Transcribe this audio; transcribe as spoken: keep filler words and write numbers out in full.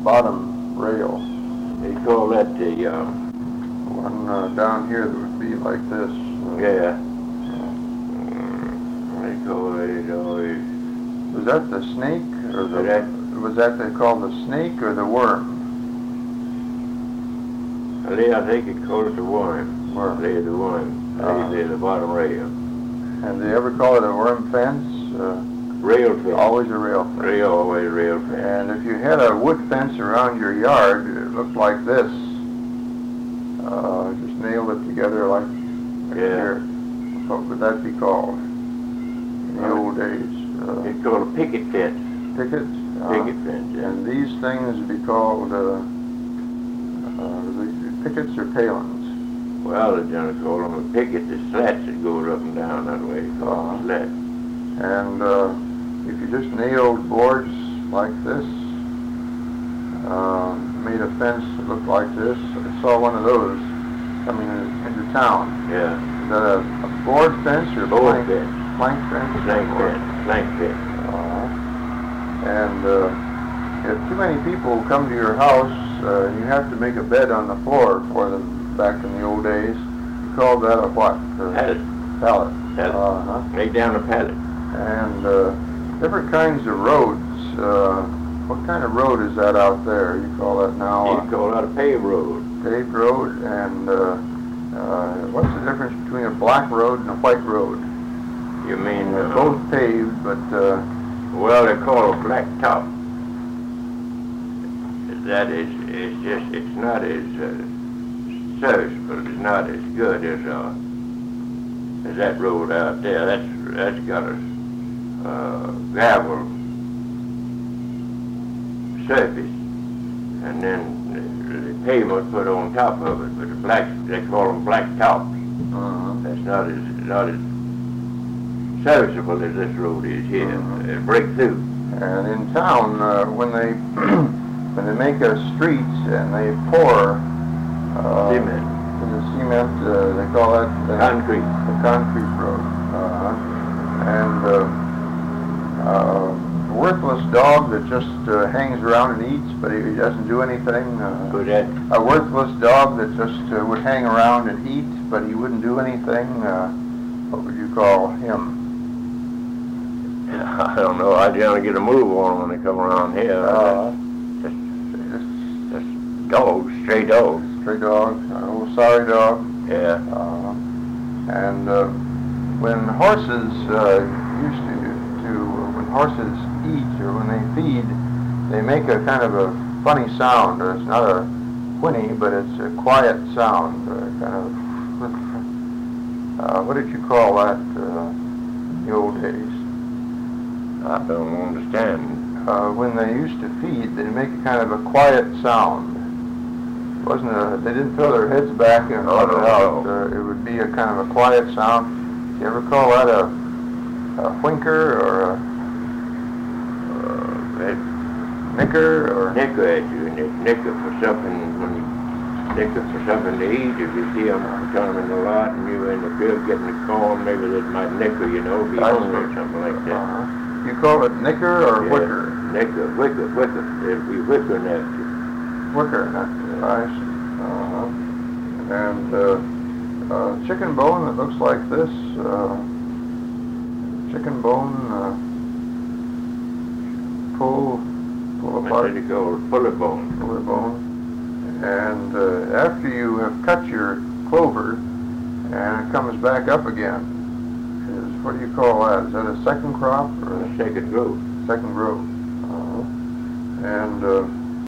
bottom rail. They call that the, uh, One uh, down here that would be like this. yeah. They call it always. Was that the snake or the? That, was that they call the snake or the worm? I think it called it the worm. Worm. They the worm. They, Uh-huh. they the bottom rail. And they ever call it a worm fence? Uh, Rail fence. always a rail fence. Rail, always rail fence. And if you had a wood fence around your yard, it looked like this. Uh, just nailed it together like, like Yeah. here. What would that be called in the Uh, old days? Uh, It's called a picket fence. picket? Uh, Picket fence, yeah. And these things would be called uh, uh, the pickets or palings? Well, they generally call them a picket, the slats that goes up and down that way. It's called Uh-huh. a slat. And uh, if you just nailed boards like this, uh, made a fence that looked like this, I saw one of those coming in, into town. Yeah. Is that a, a board fence or Board plank, fence. plank fence? Plank Or- fence. Plank fence. Uh, and uh, if too many people come to your house, uh, and you have to make a bed on the floor for them back in the old days, you called that a what? Uh, Pallet. Pallet. Pallet. Uh-huh. Lay down a pallet. And uh, different kinds of roads. Uh, what kind of road is that out there? You call that now You a call that a paved road. paved road? And uh, uh, what's the difference between a black road and a white road? You mean, They're uh, both paved, but uh, well, they call it black top. That is, it's just, it's not as uh, serviceable, it's not as good as, uh, as that road out there. That's, that's got a uh, gravel surface, and then the, the pavement put on top of it. But the black, they call them black tops. uh, That's not as, not as serviceable as this road is here. Mhm. It break through. and in town, uh, when they when they make a street and they pour uh, Cement. the cement, uh, they call that the Concrete. the concrete road. Uh-huh. And uh, uh, a worthless dog that just uh, hangs around and eats, but he doesn't do anything. Uh, Good at. a worthless dog that just uh, would hang around and eat, but he wouldn't do anything. Uh, what would you call him? I don't know. I generally get a move on them when they come around here. Uh, Just, just dogs, stray dogs. stray dog, an old sorry dog. Yeah. Uh, and uh, when horses uh, used to, to, when horses eat or when they feed, they make a kind of a funny sound. It's not a whinny, but it's a quiet sound, uh, kind of. Uh, what did you call that uh, in the old days? I don't understand. Uh, when they used to feed, they make a kind of a quiet sound. It wasn't a, they didn't throw their heads back and Oh, let no, it out. no. Uh, it would be a kind of a quiet sound. You ever call that a, a whinker or a Uh, that nicker or? nicker at you, and it's nicker for something, when you nicker for something to eat. If you see them come in the lot and you're in the field getting the corn, maybe that might nicker, you know, be I hungry or see. something like that. Uh-huh. You call it nicker or Yeah, whicker? Nicker, wicker, wicker. It'll be wickering at you. Wicker, not I see. Uh-huh. And uh, uh, chicken bone that looks like this. Uh, chicken bone. Uh, pull, pull That's apart. what they call puller bone. Pull the bone. And uh, after you have cut your clover and it comes back up again, is, what do you call that? Is that a second crop or The a second growth. second growth? Uh-huh. And uh,